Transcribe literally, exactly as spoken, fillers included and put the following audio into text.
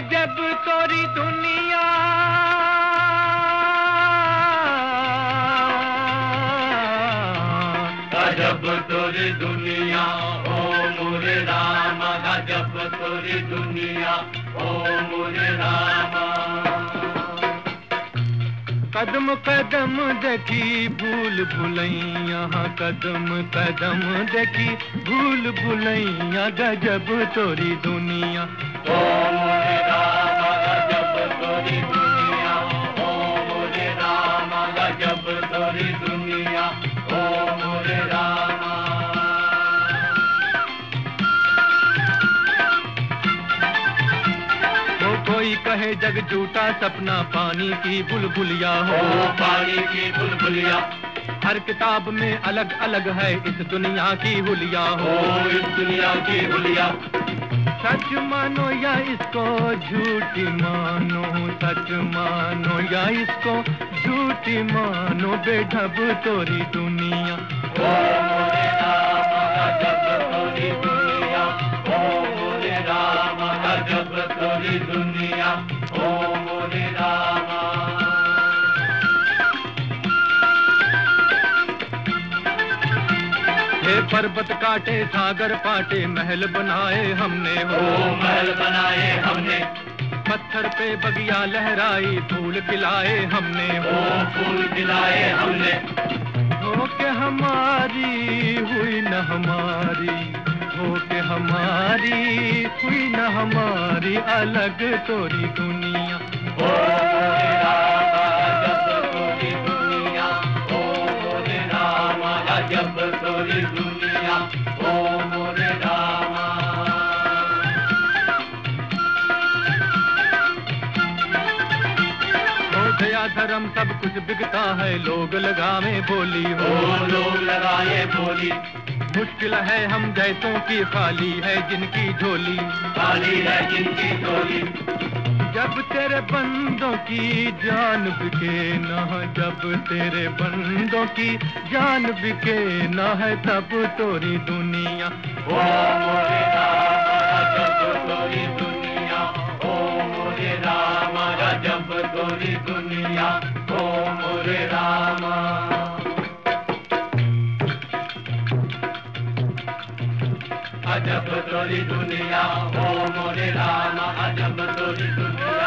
अजब तोरी दुनिया, अजब तोरी दुनिया ओ मोरे राम, अजब तोरी दुनिया ओ मोरे राम। कदम कदम देखी भूल भुलैया, कदम कदम देखी भूल भुलैया, गजब तोरी दुनिया ओ मोरे राम, गजब तोरी दुनिया ओ मोरे राम, गजब तोरी दुनिया ओ मोरे राम। हो कोई कहे जग झूठा सपना पानी की बुलबुलिया हो, ओ पानी की बुलबुलिया। हर किताब में अलग अलग है इस दुनिया की हुलिया हो, ओ इस दुनिया की हुलिया। सच मानो या इसको झूठी मानो, सच मानो या इसको झूठी मानो, बेढब तोरी दुनिया ओ मोरे राम, गजब तोरी दुनिया ओ मोरे राम, गजब तोरी दुनिया ओ मोरे राम। हे पर्वत काटे सागर पाटे, महल बनाए हमने हो, ओ महल बनाए हमने। पत्थर पे बगिया लहराई, फूल खिलाए हमने हो, ओ फूल खिलाए हमने। हो के हमारी हुई न हमारी, हो के हमारी हुई न हमारी, अलग तोरी दुनिया ओ मोरे राम, गजब तोरी दुनिया ओ मोरे राम, गजब तोरी दुनिया ओ मोरे राम। हो गया धर्म सब कुछ बिकता है, लोग लगावे बोली हो, ओ लोग लगाए बोली। मुश्किल है हम जैसों की, खाली है जिनकी झोली, खाली है जिनकी झोली। जब तेरे बंदों की जान बिके न, जब तेरे बंदों की जान बिके न है, तब तोरी दुनिया ओ मोरे राम, गजब तोरी दुनिया ओ मोरे राम, गजब तोरी दुनिया ओ मोरे राम। अजब तोरी दुनिया ओ मोरे राम, अजब तोरी दुनिया।